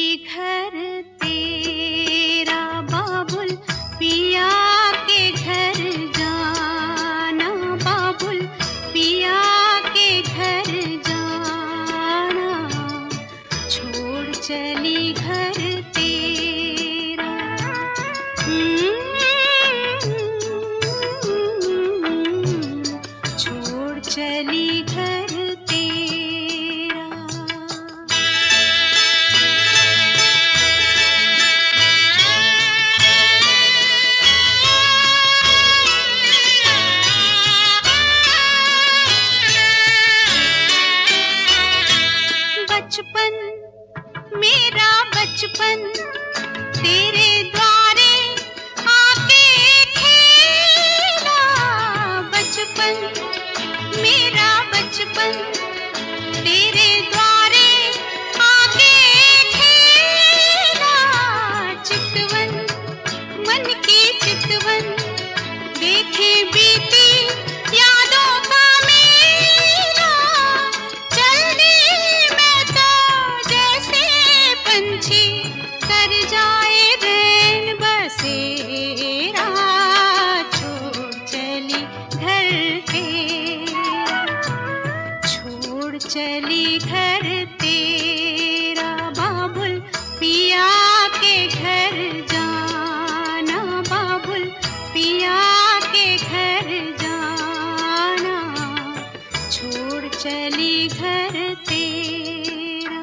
चली घर तेरा बाबुल पिया के घर जाना, बाबुल पिया के घर जाना, छोड़ चली घर तेरा। छोड़ चली घर तेरा। बचपन मेरा बचपन तेरे द्वारे आके खेला, बचपन मेरा बचपन तेरे द्वारे आके खेला, चितवन मन की चितवन देखे बीती यादों का मेला, चल दी मैं तो जैसे पंछी कर जाए रैन बसेरा, छोड़ चली घर तेरा, छोड़ चली घर तेरा, बाबुल पिया के घर जाना, बाबुल पिया के घर जाना, छोड़ चली घर तेरा।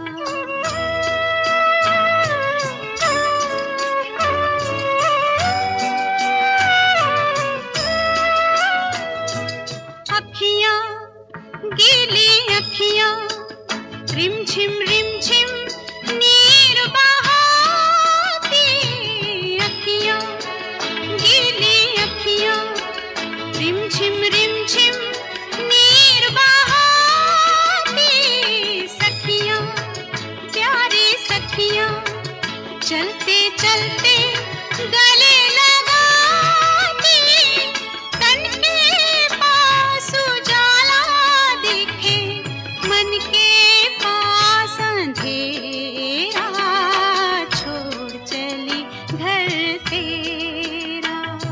अखियां गीली अखियां रिमझिम रिमझिम नीर बहाती, अखियां गीली अखियां रिमझिम रिमझिम नीर बहाती, सखियां प्यारी सखियां चलते चलते गले लगाती, तन के पास उजाला दिखे मन के पास अंधेरा, छोड़ चली घर तेरा।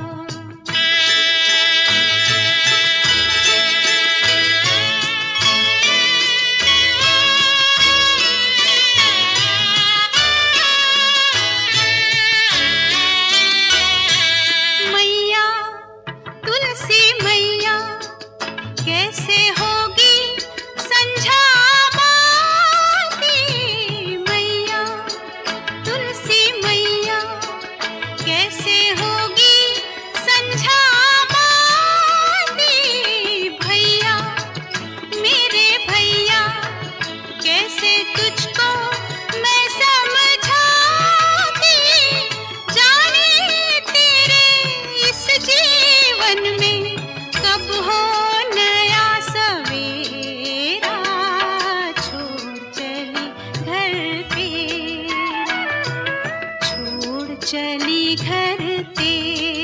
मैया तुलसी मैया कैसे होगी संझा बाती, मैया तुलसी मैया कैसे होगी संझा बाती, भैया मेरे भैया कैसे तुझको मैं समझाती, जाने तेरे इस जीवन में कब हो नया सवेरा, छोड़ चली घर तेरा, छोड़ चली घर तेरा।